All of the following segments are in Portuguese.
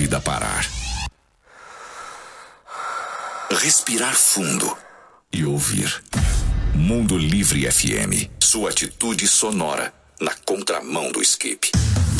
vida parar. Respirar fundo e ouvir. Mundo Livre FM. Sua atitude sonora na contramão do escape.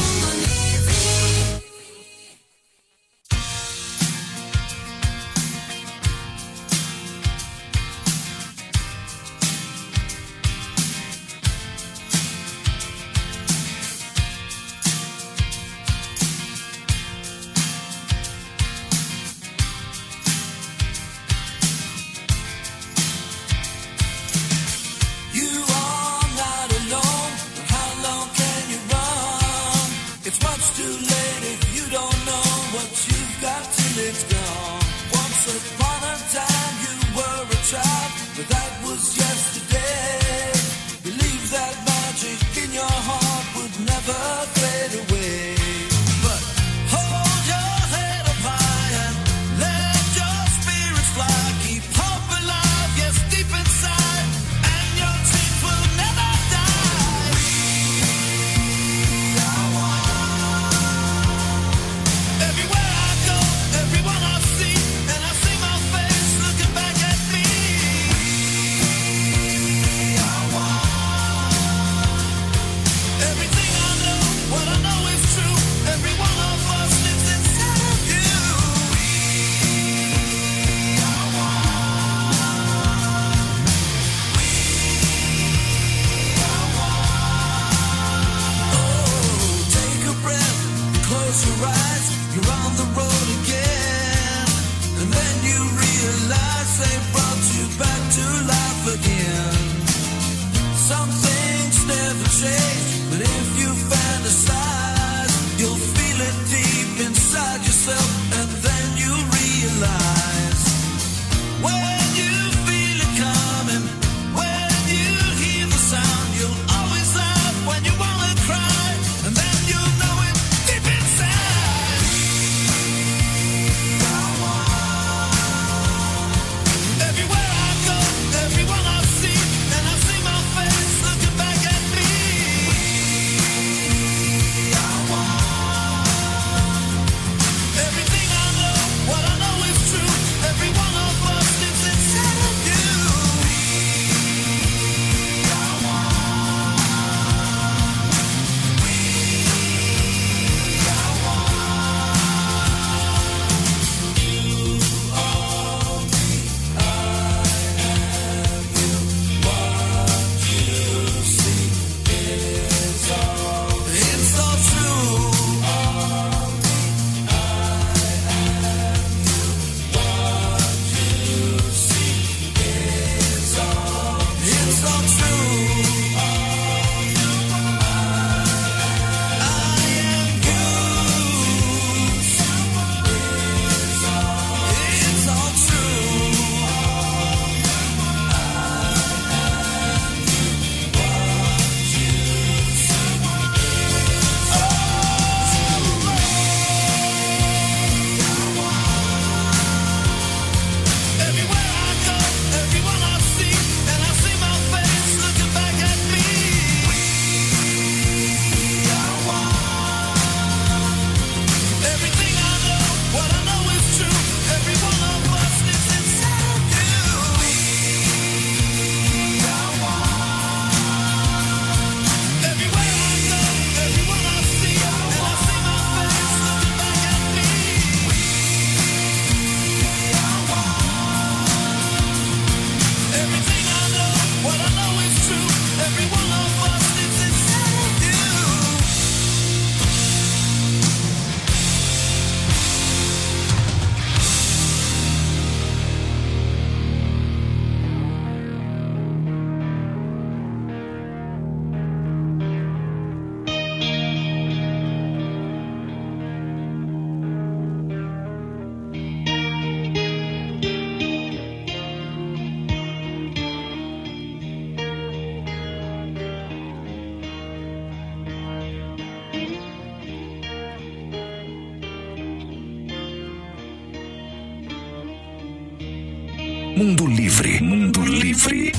Mundo Livre. Mundo Livre.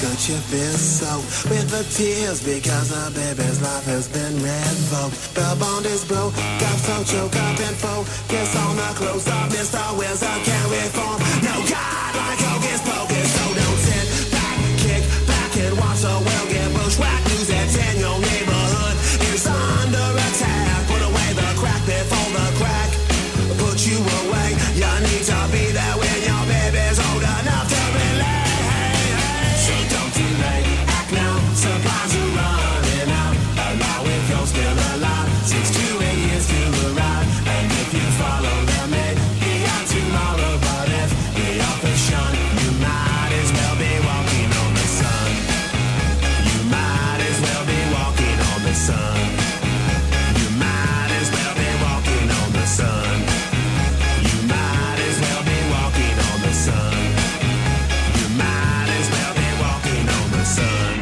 could you feel so with the tears because the baby's life has been revoked. The bond is broke, got so choke up and focus on the close up. Mr. Wilson can't reform. No God like Hocus Pocus, so don't sit back, kick back and watch the world get bushwhacked. News at 10, your neighborhood is under attack. Put away the crack before the crack put you away. You need to be there when your baby's old enough to relate. So don't delay, act now, supplies are running out. Allow if you're still alive, 6 to 8 years to arrive. And if you follow the maid, be out tomorrow. But if the offer shun, you might as well be walking on the sun. You might as well be walking on the sun. You might as well be walking on the sun. You might as well be walking on the sun. You might as well be walking on the sun.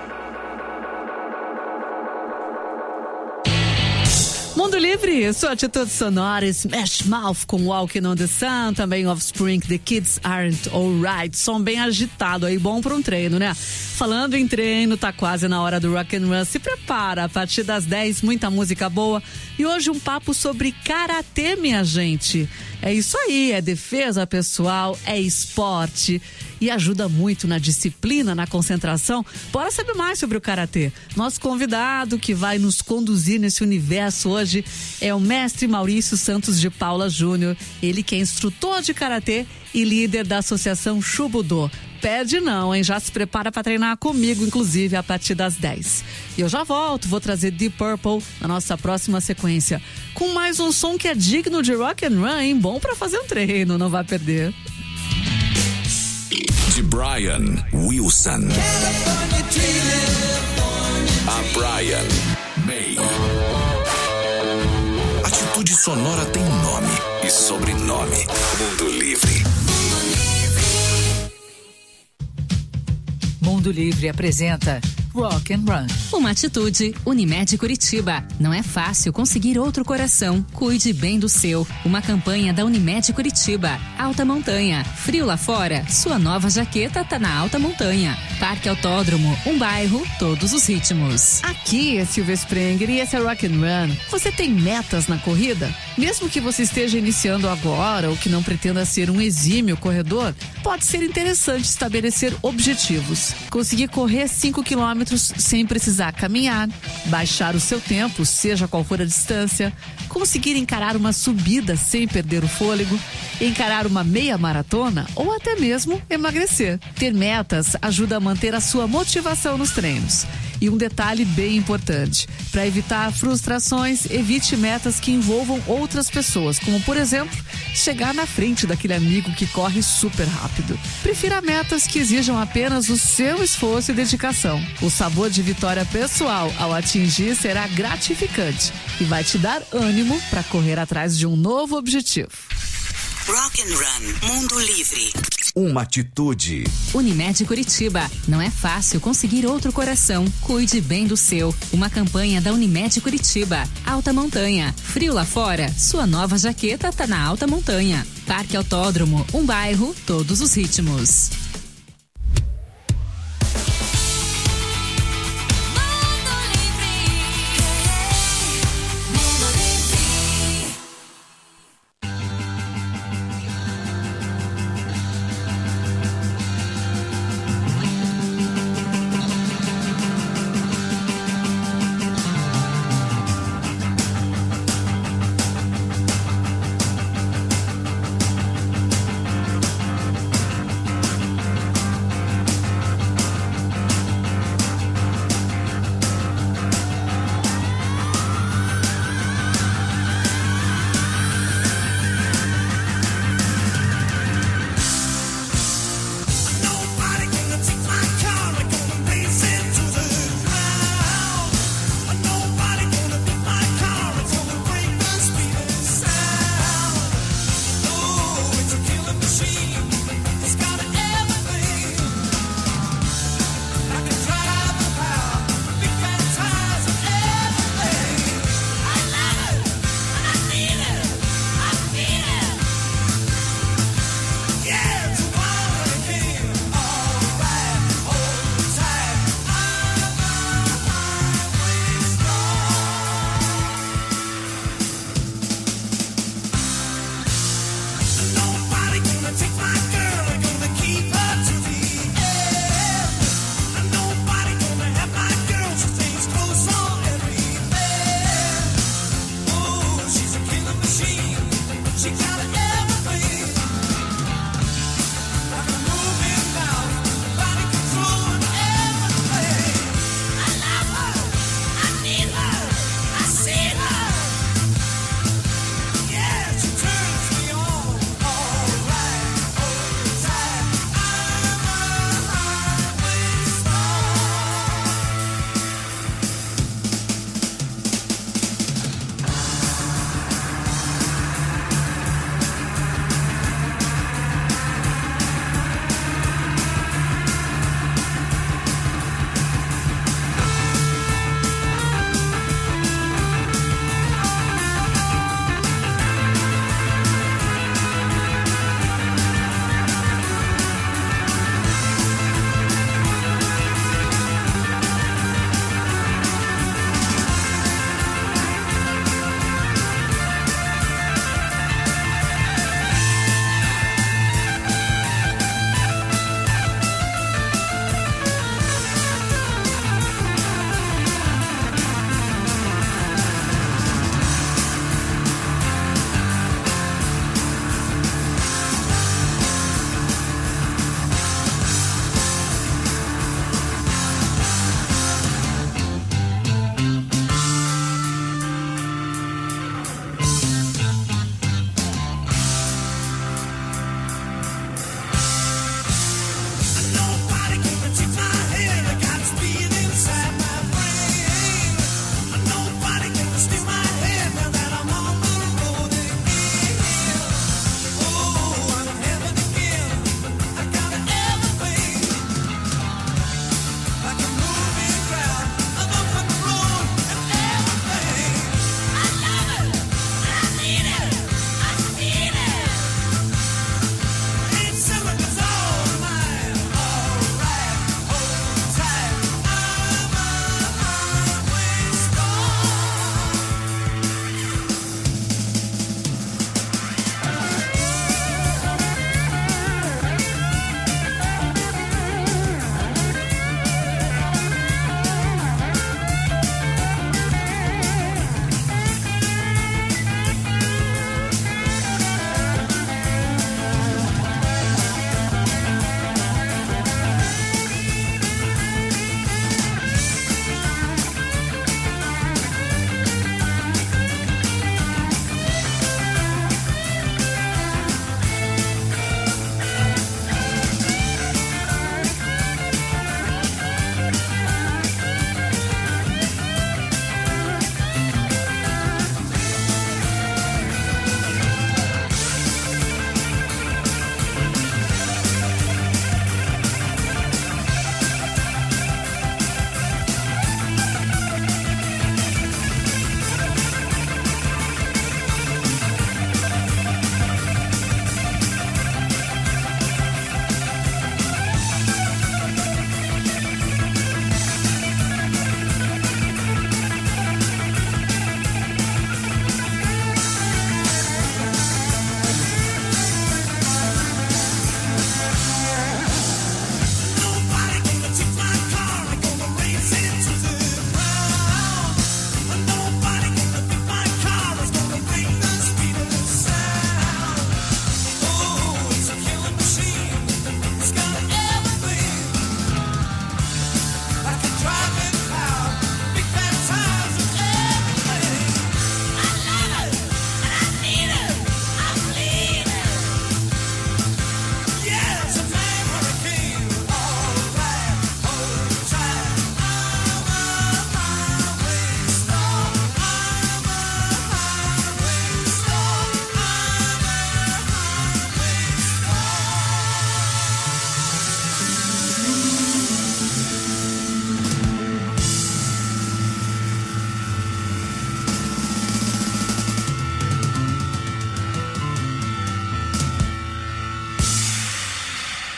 Mundo Livre, sua atitude sonora, Smash Mouth com Walking on the Sun, também Offspring, The Kids Aren't Alright, som bem agitado aí, bom para um treino, né? Falando em treino, tá quase na hora do Rock and Run, se prepara, a partir das 10, muita música boa e hoje um papo sobre karatê, minha gente. É isso aí, é defesa pessoal, é esporte e ajuda muito na disciplina, na concentração. Bora saber mais sobre o karatê. Nosso convidado que vai nos conduzir nesse universo hoje é o mestre Maurício Santos de Paula Júnior. Ele que é instrutor de karatê e líder da associação Shubudô. Perde não, hein? Já se prepara para treinar comigo, inclusive, a partir das 10. E eu já volto, vou trazer Deep Purple na nossa próxima sequência. Com mais um som que é digno de rock and run, hein? Bom para fazer um treino, não vai perder. De Brian Wilson. A Brian May. Atitude sonora tem nome e sobrenome. Mundo Livre. Mundo Livre apresenta Rock and Run. Uma atitude, Unimed Curitiba. Não é fácil conseguir outro coração. Cuide bem do seu. Uma campanha da Unimed Curitiba. Alta Montanha. Frio lá fora? Sua nova jaqueta tá na Alta Montanha. Parque Autódromo. Um bairro, todos os ritmos. Aqui é Silvia Sprenger e esse é Rock and Run. Você tem metas na corrida? Mesmo que você esteja iniciando agora ou que não pretenda ser um exímio corredor, pode ser interessante estabelecer objetivos. Conseguir correr 5 quilômetros sem precisar caminhar, baixar o seu tempo, seja qual for a distância, conseguir encarar uma subida sem perder o fôlego, encarar uma meia maratona ou até mesmo emagrecer. Ter metas ajuda a manter a sua motivação nos treinos. E um detalhe bem importante, para evitar frustrações, evite metas que envolvam outras pessoas, como por exemplo, chegar na frente daquele amigo que corre super rápido. Prefira metas que exijam apenas o seu esforço e dedicação. O sabor de vitória pessoal ao atingir será gratificante e vai te dar ânimo para correr atrás de um novo objetivo. Rock and Run, Mundo Livre. Uma atitude. Unimed Curitiba. Não é fácil conseguir outro coração. Cuide bem do seu. Uma campanha da Unimed Curitiba. Alta Montanha. Frio lá fora? Sua nova jaqueta tá na Alta Montanha. Parque Autódromo. Um bairro, todos os ritmos.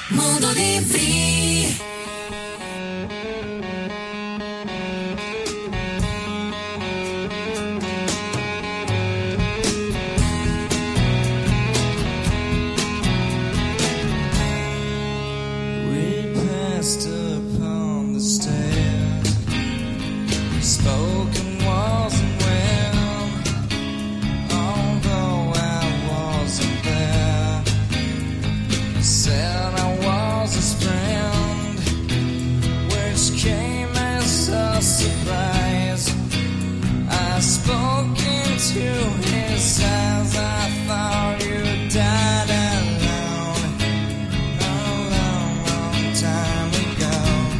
Mundo Livre. We passed upon the stair, spoken wasn't well, although I wasn't there. Said I was his friend, which came as a surprise. I spoke into his eyes, I thought you died alone, a long, long time ago.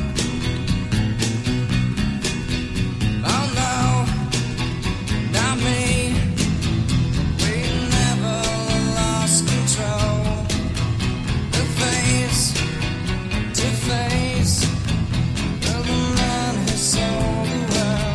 Oh no, not me, we never lost control. The face to face of the man who sold the world.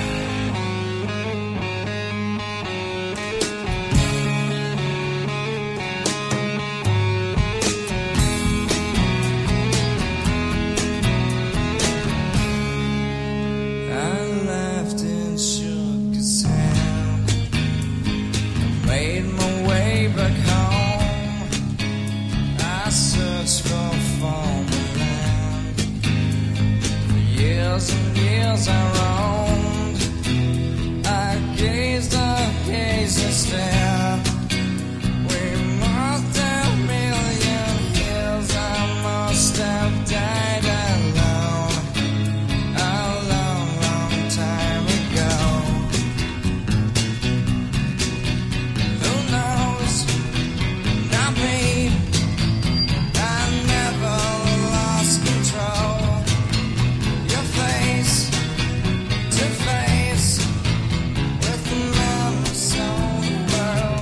I laughed and shook his hand, made my way back home. I searched for former land. For years and years I roamed. I gazed and stared. We must have million years. I must have died alone, a long, long time ago. Who knows? Not me. I never lost control. Your face to face with the man who sold the world.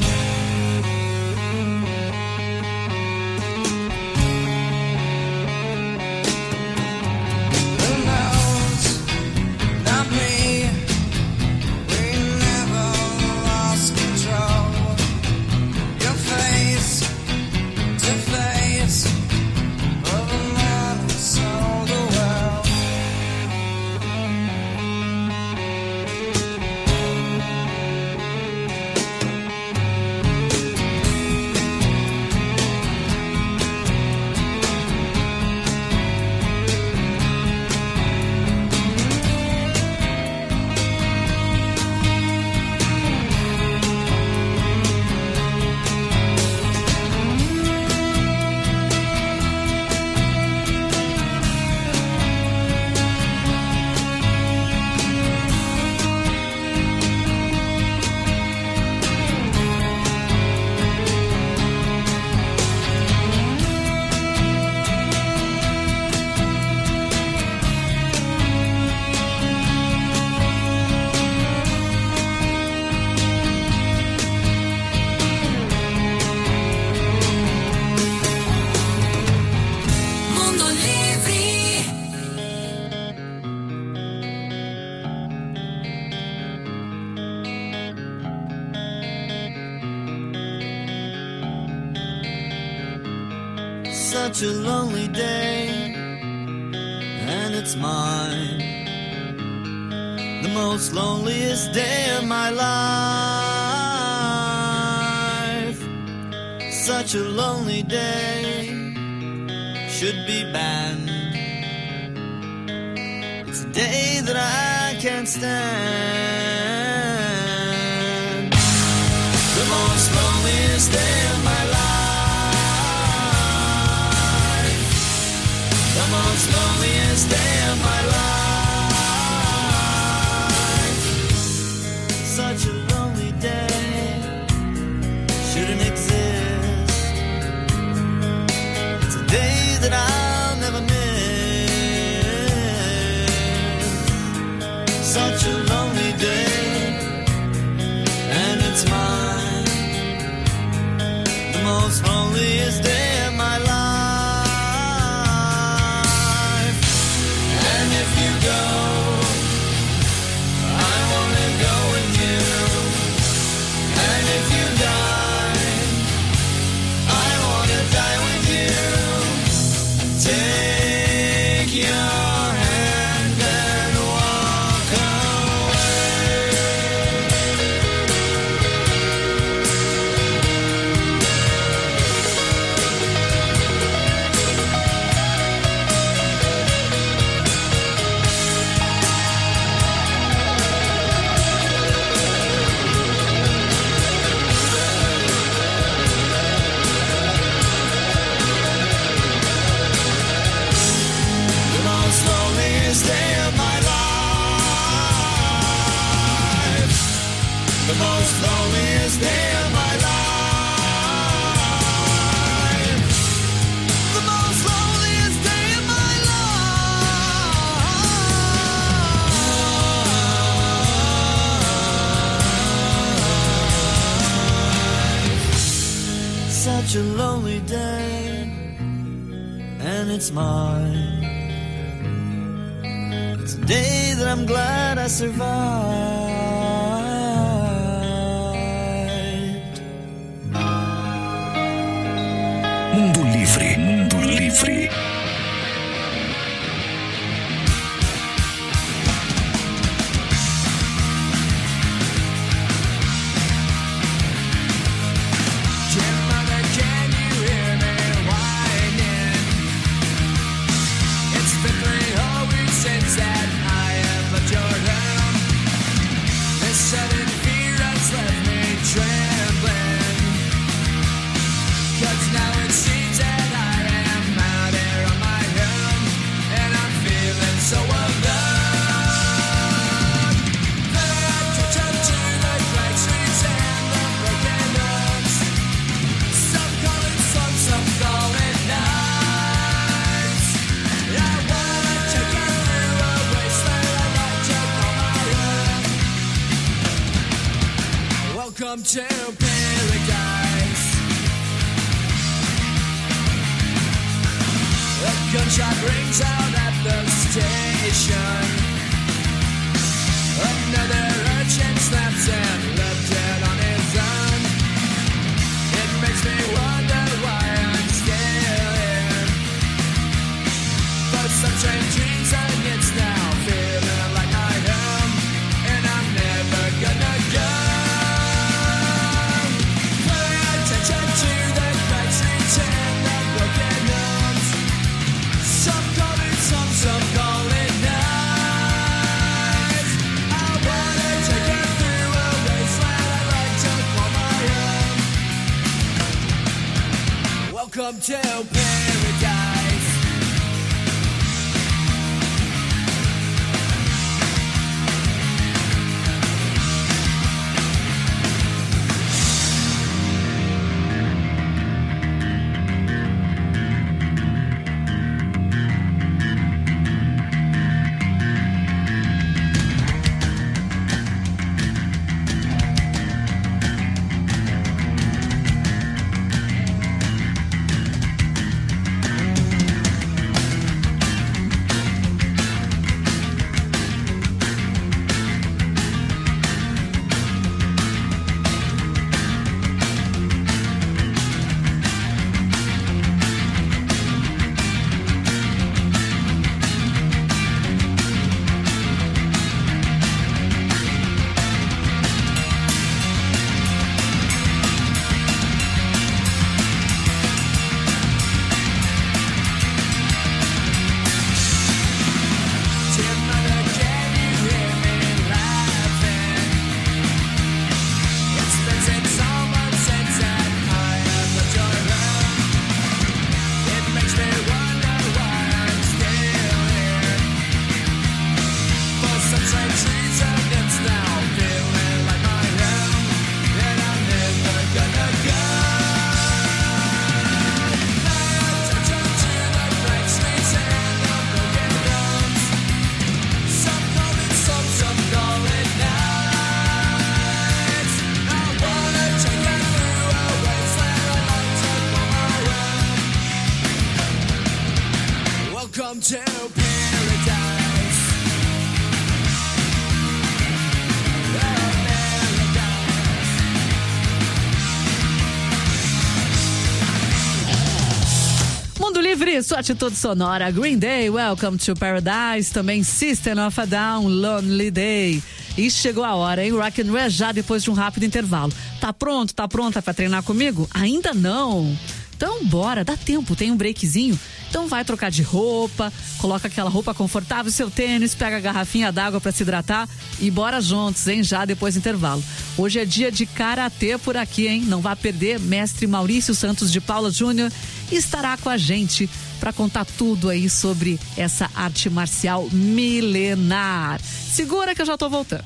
Who knows? Not me. We never lost control. Your face to face of the man who sold the world. Mundo Livre. Such a lonely day, and it's mine. The most loneliest day of my life. Such a lonely day should be banned. It's a day that I can't stand. The most loneliest day of my life. The most loneliest day of my life. Such a lonely day shouldn't exist. It's a day that I'll never miss. Such a lonely day, and it's mine. The most loneliest day of my life. And if you go, I wanna go with you. And if you die, I wanna die with you. take your hand and walk the most loneliest day of my life. The most loneliest day of my life. Such a lonely day, and it's mine. It's a day that I'm glad I survived. Mundo Livre, Mundo Livre. Mother, can you hear me whining? It's been 3 whole weeks since that I have left your room. This sudden fear has left me trembling. 'Cause now it seems that I am out here on my own, and I'm feeling so alone. To turn to the great streets and the broken homes. Some call it sun, some call it nights. I wanna take you through a wasteland I like to call my own. Welcome to paradise. A gunshot rings out at the station. Another urchin snaps and left dead on his own. It makes me wonder why I'm still here. But some strange dreams and it's now feeling like my home, and I'm never gonna go. Pay attention to the bright streets and the broken homes. Some call it sun, some call it night. I wanna take you through a wasteland I like to call my own. Welcome to paradise. Welcome to paradise. Mundo Livre, sua atitude sonora. Green Day, Welcome to Paradise. Também System of a Down, Lonely Day. E chegou a hora, hein? Rock and Roll já depois de um rápido intervalo. Tá pronto, tá pronta pra treinar comigo? Ainda não. Então bora, dá tempo, tem um breakzinho. Então vai trocar de roupa, coloca aquela roupa confortável, seu tênis, pega a garrafinha d'água pra se hidratar e bora juntos, hein? Já depois do intervalo. Hoje é dia de karatê por aqui, hein? Não vá perder, mestre Maurício Santos de Paula Júnior estará com a gente para contar tudo aí sobre essa arte marcial milenar. Segura que eu já tô voltando.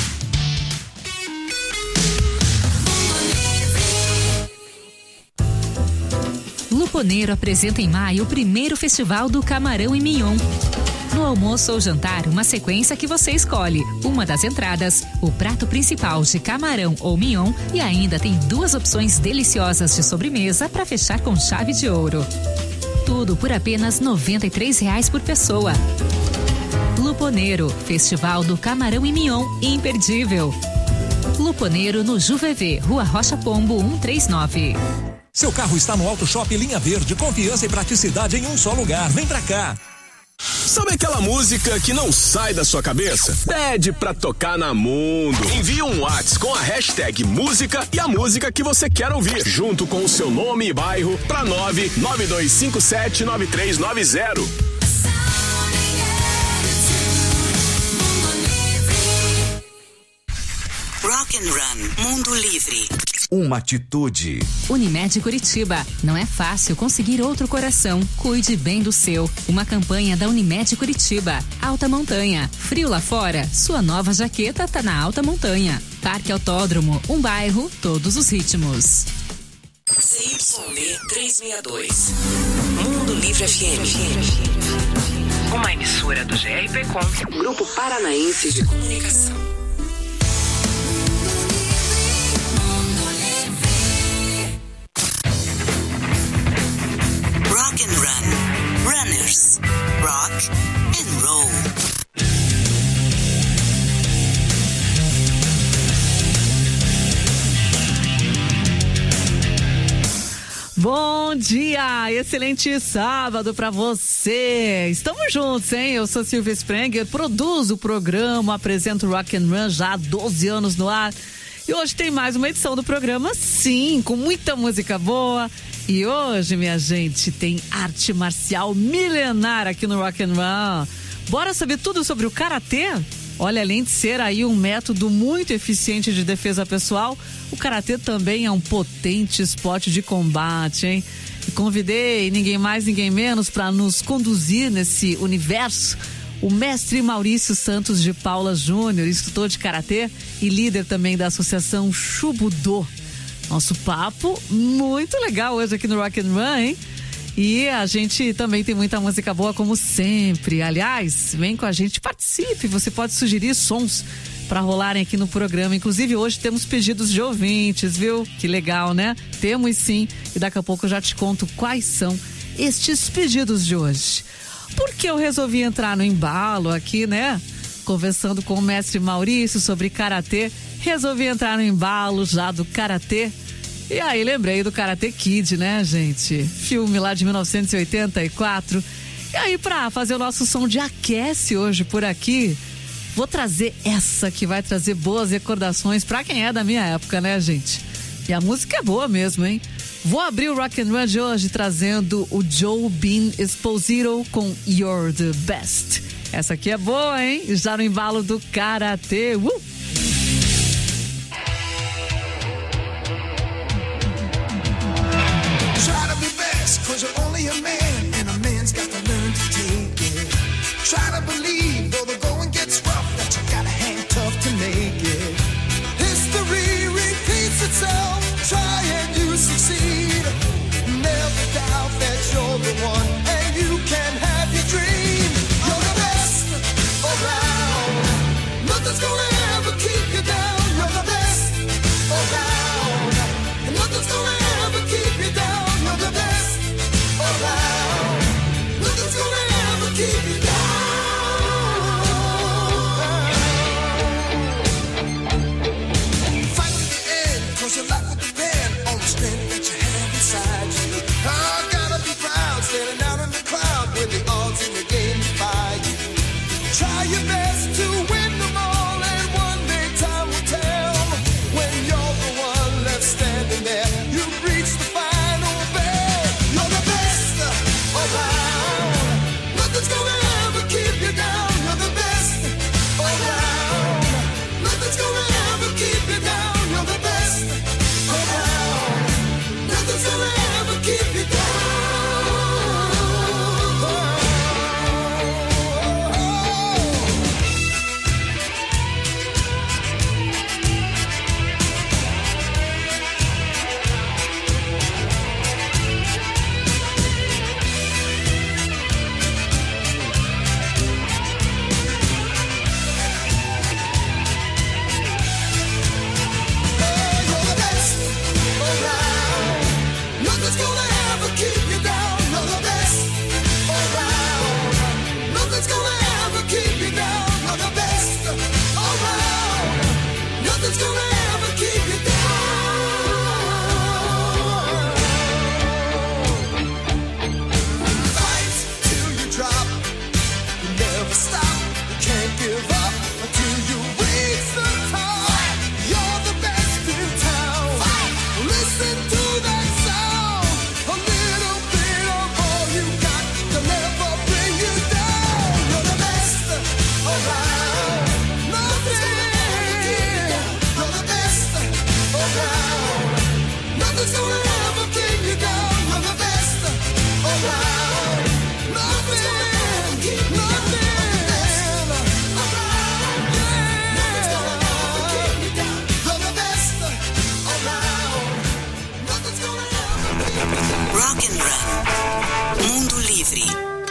Luponeiro apresenta em maio o primeiro festival do Camarão e Mignon. No almoço ou jantar, uma sequência que você escolhe. Uma das entradas, o prato principal de camarão ou mignon e ainda tem 2 opções deliciosas de sobremesa para fechar com chave de ouro. Tudo por apenas R$ 93,00 por pessoa. Luponeiro, Festival do Camarão e Mignon, imperdível. Luponeiro no Juvevê, Rua Rocha Pombo 139. Seu carro está no Auto Shop Linha Verde, confiança e praticidade em um só lugar. Vem pra cá. Sabe aquela música que não sai da sua cabeça? Pede pra tocar na Mundo. Envie um WhatsApp com a hashtag música e a música que você quer ouvir, junto com o seu nome e bairro, pra 992579390. Rock and Run, Mundo Livre. Uma atitude. Unimed Curitiba. Não é fácil conseguir outro coração. Cuide bem do seu. Uma campanha da Unimed Curitiba. Alta Montanha. Frio lá fora? Sua nova jaqueta tá na Alta Montanha. Parque Autódromo. Um bairro, todos os ritmos. ZYD 362. Mundo Livre FM. Uma emissora do GRPcom, Grupo Paranaense de Comunicação. Rock and Run. Runners. Rock and Roll. Bom dia, excelente sábado pra você. Estamos juntos, hein? Eu sou Silvia Sprenger, produzo o programa, apresento Rock and Run já há 12 anos no ar. E hoje tem mais uma edição do programa, sim, com muita música boa. E hoje, minha gente, tem arte marcial milenar aqui no Rock and Roll. Bora saber tudo sobre o karatê? Olha, além de ser aí um método muito eficiente de defesa pessoal, o karatê também é um potente esporte de combate, hein? E convidei ninguém mais, ninguém menos para nos conduzir nesse universo, o mestre Maurício Santos de Paula Júnior, instrutor de karatê e líder também da associação Shubudô. Nosso papo muito legal hoje aqui no Rock and Run, hein? E a gente também tem muita música boa como sempre. Aliás, vem com a gente, participe. Você pode sugerir sons para rolarem aqui no programa. Inclusive hoje temos pedidos de ouvintes, viu? Que legal, né? Temos sim. E daqui a pouco eu já te conto quais são estes pedidos de hoje. Porque eu resolvi entrar no embalo aqui, né? Conversando com o mestre Maurício sobre karatê. Resolvi entrar no embalo já do karatê. E aí lembrei do Karate Kid, né, gente? Filme lá de 1984. E aí, pra fazer o nosso som de aquece hoje por aqui, vou trazer essa que vai trazer boas recordações pra quem é da minha época, né, gente? E a música é boa mesmo, hein? Vou abrir o Rock and Run de hoje trazendo o Joe Bean Esposito com You're the Best. Essa aqui é boa, hein? Já no embalo do Karate. Cause you're only a man, and a man's got to learn to take it. Try to believe, though the going gets rough, that you gotta hang tough to make it. History repeats itself, try and you succeed. Never doubt that you're the one, and you can have your dream. You're the best around, nothing's gonna ever keep keep you down. Nothing's gonna ever keep you down. You're the best around. Nothing's gonna ever keep you down. You're the best around. Nothing's gonna ever keep you down. Fight till you drop. You never stop. You can't give up until you reach the top. You're the best in town. Listen to that sound. A little bit of all you got to never bring you down. You're the best around. Nothing. You're the best around. Nothing's gonna ever keep you down. You're the best around. Nothing. Nothing. Rock and Run. Mundo Livre.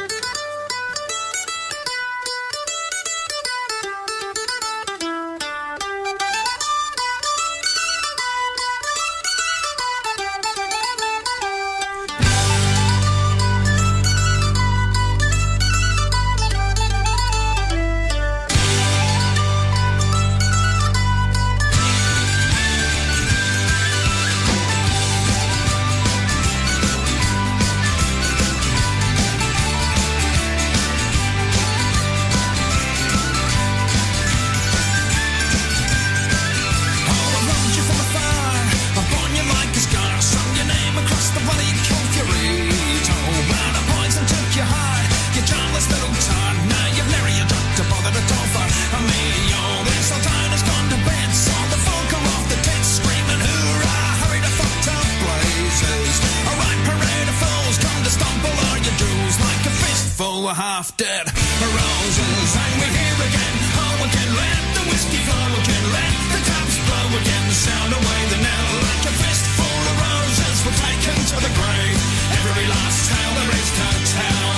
Half dead roses, and we're here again. Oh, again, let the whiskey flow again, let the taps blow again. Sound away the knell like a fistful of roses were taken to the grave. Every last tale there is to tell.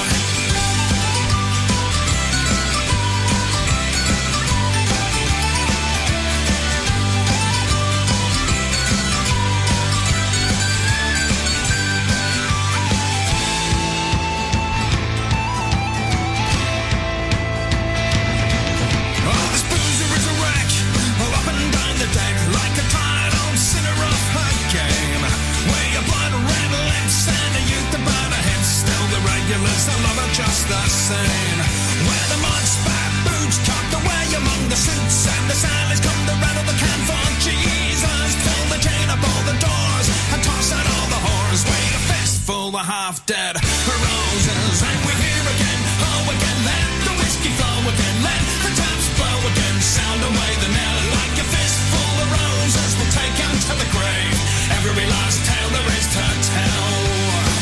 Just the same. Where the mud spat boots tucked away among the suits, and the sailors come to rattle the can for Jesus. Pull the chain up all the doors and toss out all the whores. Wait a fistful of half dead roses, and we're here again. Oh, again, let the whiskey flow again, let the taps blow again. Sound away the knell like a fistful of roses will take them to the grave. Every last tale there is to tell.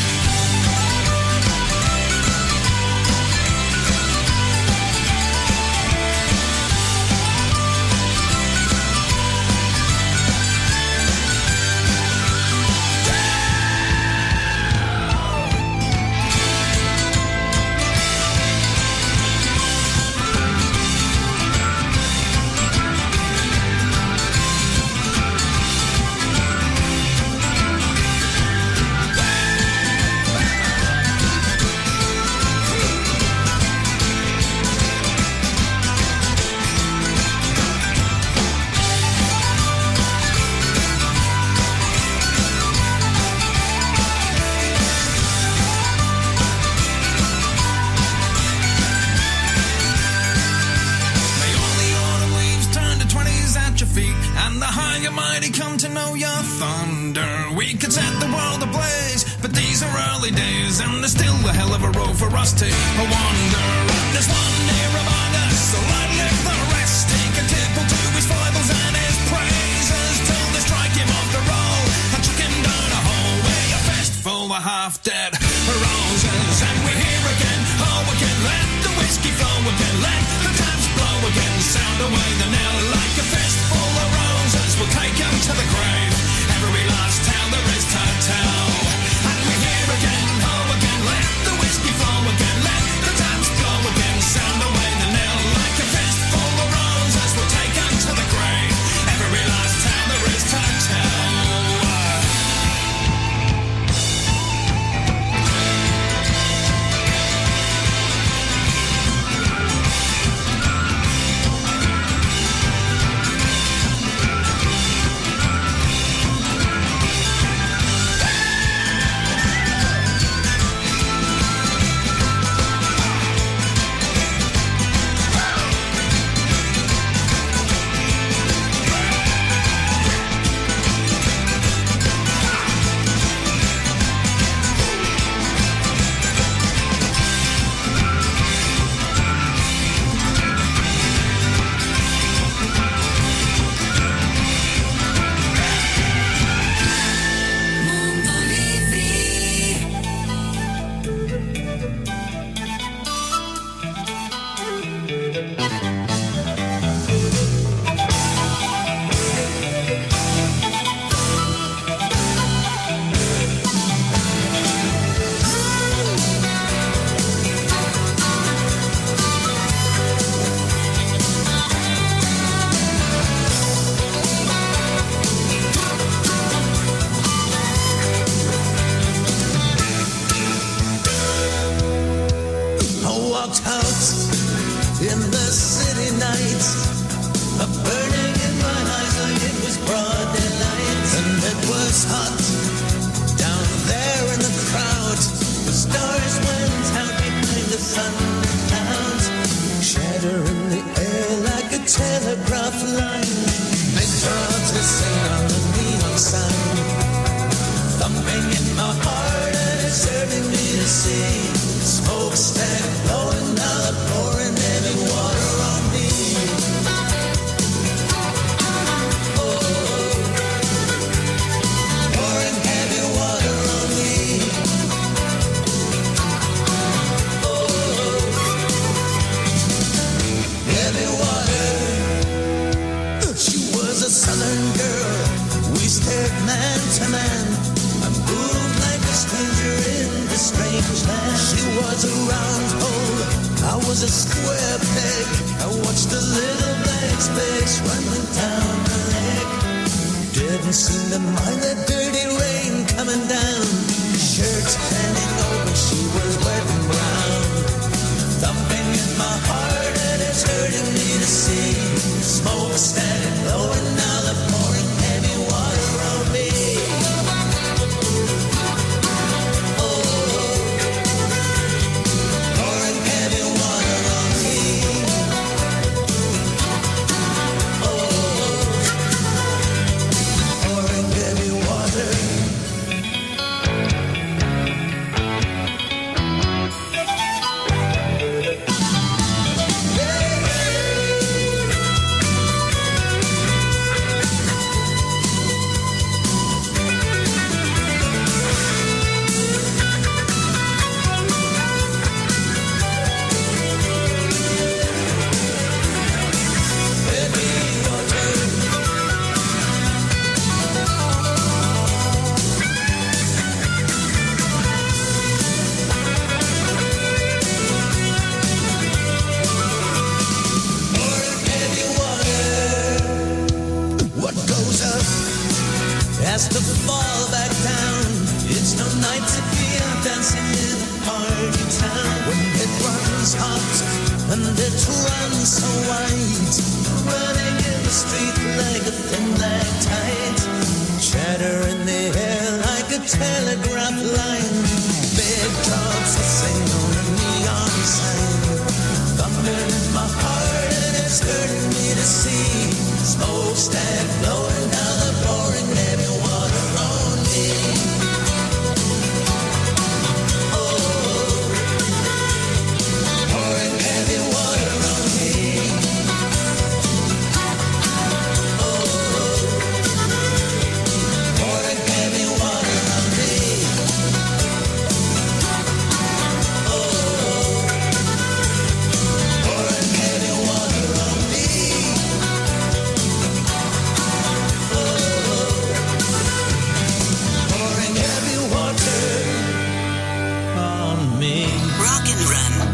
We could set the world ablaze, but these are early days, and there's still a hell of a road for us to wander. And there's one near among us, so I live the rest. Take a tipple to his foibles and his praises till they strike him off the roll and chuck him down a hole. Way a fistful all the half-dead roses. And we're here again, oh again, let the whiskey flow again, let the taps blow again, sound away the knell like a fistful of roses. We'll take them to the grave, every last tale there is to tell. And we're here again, oh again, let the whiskey flow again, let the taps blow again, sound away the knell like a fistful of roses. We'll take them to the grave, every last tale there is to tell. and Run.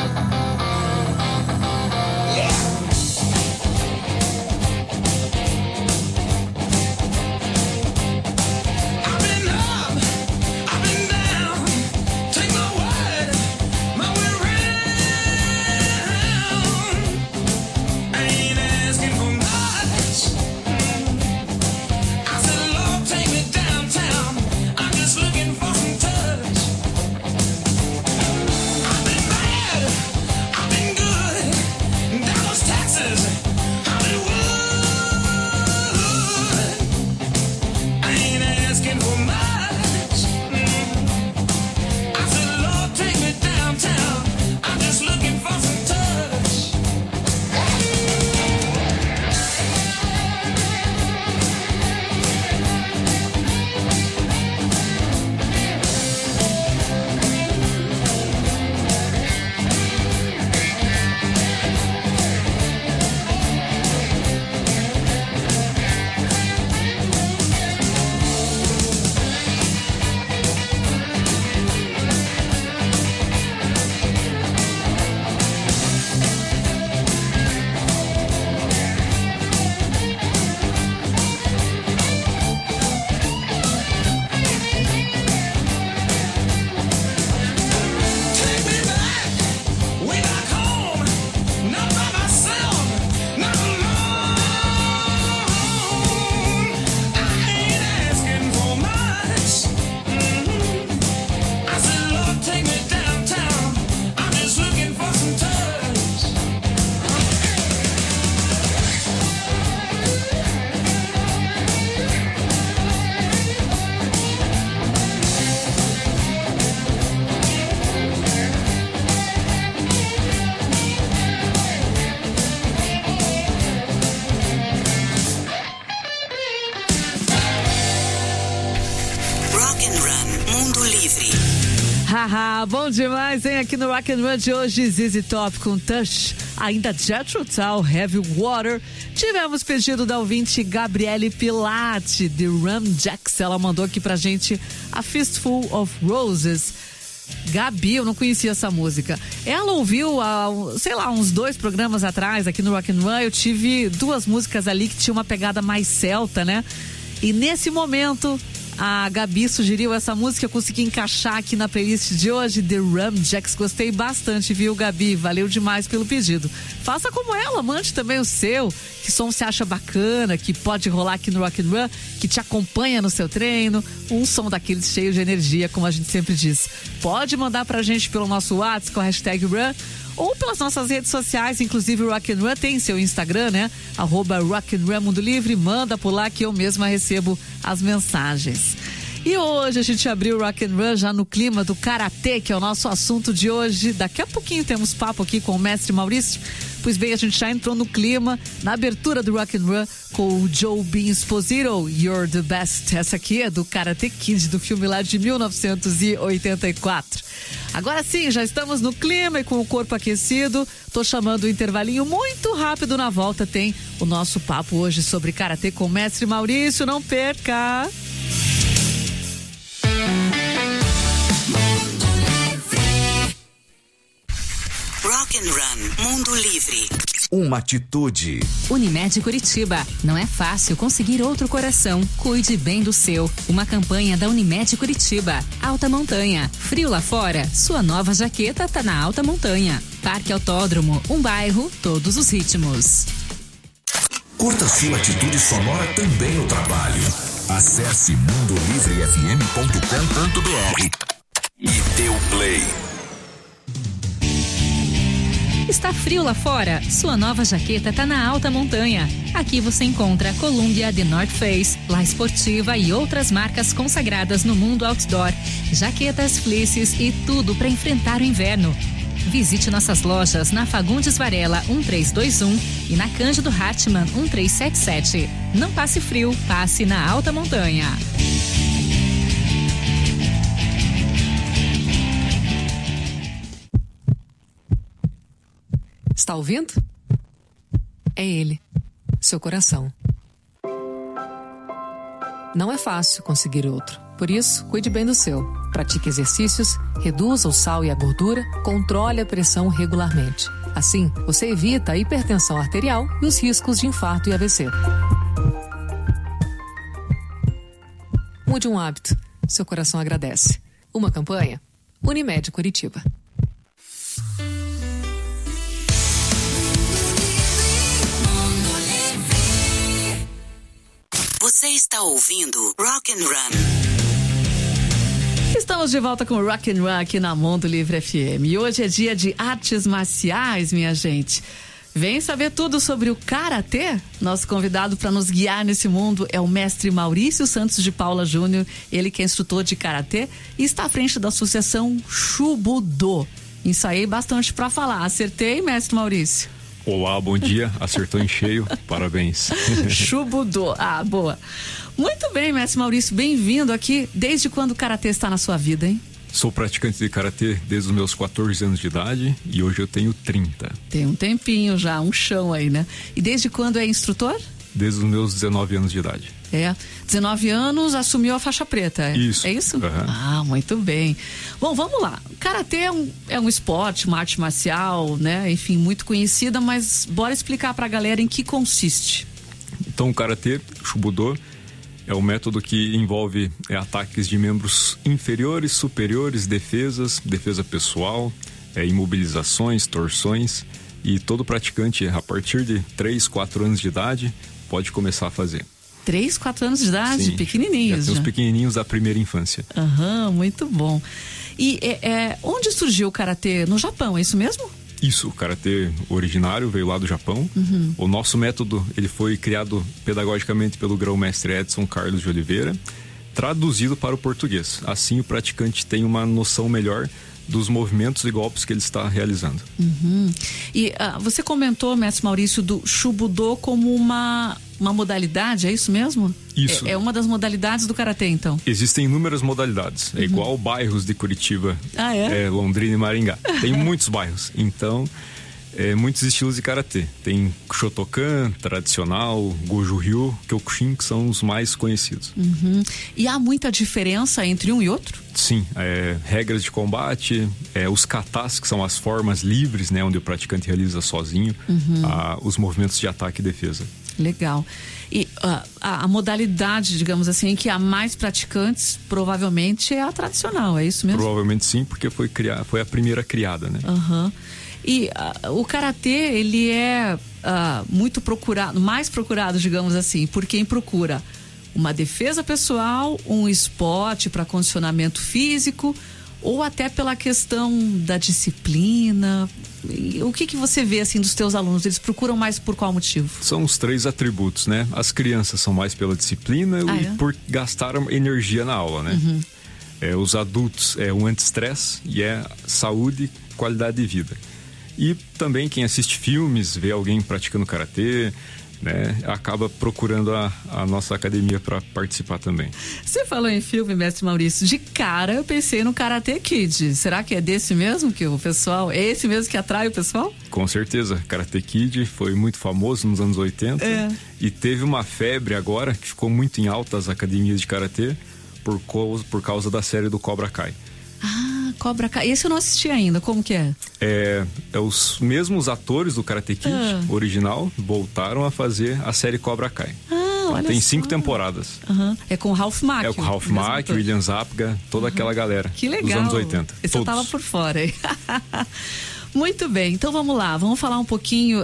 Bom demais, hein? Aqui no Rock and Run de hoje, ZZ Top com Touch, ainda Jethro Tull, Heavy Water. Tivemos pedido da ouvinte Gabriele Pilate, de Ram Jacks. Ela mandou aqui pra gente a Fistful of Roses. Gabi, eu não conhecia essa música. Ela ouviu, uns 2 programas atrás aqui no Rock and Run. Eu tive 2 músicas ali que tinham uma pegada mais celta, né? E nesse momento a Gabi sugeriu essa música, eu consegui encaixar aqui na playlist de hoje, The Ram Jacks. Gostei bastante, viu, Gabi? Valeu demais pelo pedido. Faça como ela, mande também o seu, que som você acha bacana, que pode rolar aqui no Rock and Run, que te acompanha no seu treino, um som daqueles cheio de energia, como a gente sempre diz. Pode mandar pra gente pelo nosso WhatsApp com a hashtag Run, ou pelas nossas redes sociais, inclusive o Rock and Run tem seu Instagram, né? @Rock and Run Mundo Livre, manda por lá que eu mesma recebo as mensagens. E hoje a gente abriu o Rock and Run já no clima do Karatê, que é o nosso assunto de hoje. Daqui a pouquinho temos papo aqui com o mestre Maurício. Pois bem, a gente já entrou no clima, na abertura do Rock and Run, com o Joe Bean Esposito, You're the Best. Essa aqui é do Karate Kid, do filme lá de 1984. Agora sim, já estamos no clima e com o corpo aquecido. Tô chamando o intervalinho muito rápido. Na volta tem o nosso papo hoje sobre Karatê com o mestre Maurício. Não perca! Rock and Run, Mundo Livre. Uma atitude. Unimed Curitiba. Não é fácil conseguir outro coração. Cuide bem do seu. Uma campanha da Unimed Curitiba. Alta Montanha. Frio lá fora? Sua nova jaqueta tá na Alta Montanha. Parque Autódromo. Um bairro, todos os ritmos. Curta sua atitude sonora também no trabalho. Acesse mundolivrefm.com.br e dê o play. Está frio lá fora? Sua nova jaqueta tá na Alta Montanha. Aqui você encontra Columbia, The North Face, La Esportiva e outras marcas consagradas no mundo outdoor. Jaquetas, fleeces e tudo para enfrentar o inverno. Visite nossas lojas na Fagundes Varela 1321 e na Cândido Hartmann 1377. Não passe frio, passe na Alta Montanha. Está ouvindo? É ele, seu coração. Não é fácil conseguir outro. Por isso, cuide bem do seu. Pratique exercícios, reduza o sal e a gordura, controle a pressão regularmente. Assim, você evita a hipertensão arterial e os riscos de infarto e AVC. Mude um hábito. Seu coração agradece. Uma campanha? Unimed Curitiba. Você está ouvindo Rock and Run. Estamos de volta com o Rock and Run aqui na Mundo Livre FM. E hoje é dia de artes marciais, minha gente. Vem saber tudo sobre o Karatê? Nosso convidado para nos guiar nesse mundo é o mestre Maurício Santos de Paula Júnior. Ele que é instrutor de Karatê e está à frente da associação Shubudô. Ensaiei bastante para falar. Acertei, mestre Maurício? Olá, bom dia. Acertou em cheio. Parabéns. Shubudô. Ah, boa. Muito bem, mestre Maurício. Bem-vindo aqui. Desde quando o Karatê está na sua vida, hein? Sou praticante de Karatê desde os meus 14 anos de idade e hoje eu tenho 30. Tem um tempinho já, um chão aí, né? E desde quando é instrutor? Desde os meus 19 anos de idade. 19 anos, assumiu a faixa preta. Isso. É isso? Uhum. Ah, muito bem. Bom, vamos lá. O Karatê é um esporte, uma arte marcial, né? Enfim, muito conhecida, mas bora explicar pra galera em que consiste. Então, o Karatê, Shubudô, é um método que envolve ataques de membros inferiores, superiores, defesa pessoal, imobilizações, torções, e todo praticante a partir de 3, 4 anos de idade pode começar a fazer. 3, 4 anos de idade? Sim, pequenininhos. Já tem os pequenininhos da primeira infância. Aham, muito bom. E onde surgiu o Karatê? No Japão, é isso mesmo? Isso, o Karatê originário veio lá do Japão. Uhum. O nosso método, ele foi criado pedagogicamente pelo grão-mestre Edson Carlos de Oliveira, traduzido para o português. Assim, o praticante tem uma noção melhor dos movimentos e golpes que ele está realizando. Uhum. E você comentou, mestre Maurício, do Shubudô como uma modalidade, é isso mesmo? Isso. É uma das modalidades do Karatê, então? Existem inúmeras modalidades. É igual bairros de Curitiba, Londrina e Maringá. Tem muitos bairros. Então, muitos estilos de Karatê. Tem Shotokan, tradicional, Goju-Ryu, Kyokushin, que são os mais conhecidos. Uhum. E há muita diferença entre um e outro? Sim, regras de combate, os katas, que são as formas livres, né, onde o praticante realiza sozinho, os movimentos de ataque e defesa. Legal. E a modalidade, digamos assim, que há mais praticantes, provavelmente é a tradicional, é isso mesmo? Provavelmente sim, porque foi a primeira criada, né? Uhum. E o Karatê, ele é muito procurado, mais procurado, digamos assim, por quem procura uma defesa pessoal, um esporte para condicionamento físico, ou até pela questão da disciplina. O que você vê assim dos teus alunos? Eles procuram mais por qual motivo? São os 3 atributos, né? As crianças são mais pela disciplina e por gastar energia na aula, né? Uhum. Os adultos é um anti-estresse e saúde e qualidade de vida. E também quem assiste filmes, vê alguém praticando Karatê, né, acaba procurando a nossa academia para participar também. Você falou em filme, mestre Maurício, de cara eu pensei no Karate Kid. Será que é desse mesmo que o pessoal, é esse mesmo que atrai o pessoal? Com certeza, Karate Kid foi muito famoso nos anos 80 e teve uma febre agora que ficou muito em alta as academias de Karatê por causa da série do Cobra Kai. Cobra Kai. Esse eu não assisti ainda, como que é? Os mesmos atores do Karate Kid original voltaram a fazer a série Cobra Kai. Tem 5 temporadas. É com o Ralph Macchio. É com o Ralph Macchio, William Zabka, toda aquela galera. Que legal. Dos anos 80. Esse eu tava por fora, hein? Muito bem, então vamos lá. Vamos falar um pouquinho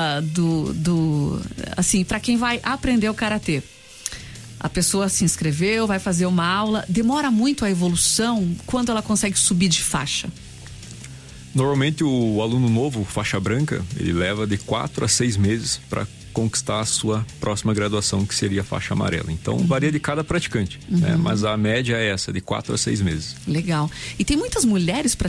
assim, para quem vai aprender o Karatê. A pessoa se inscreveu, vai fazer uma aula. Demora muito a evolução quando ela consegue subir de faixa? Normalmente o aluno novo, faixa branca, ele leva de 4 a 6 meses para conquistar a sua próxima graduação, que seria a faixa amarela. Então varia de cada praticante, né? Mas a média é essa, de 4 a 6 meses. Legal. E tem muitas mulheres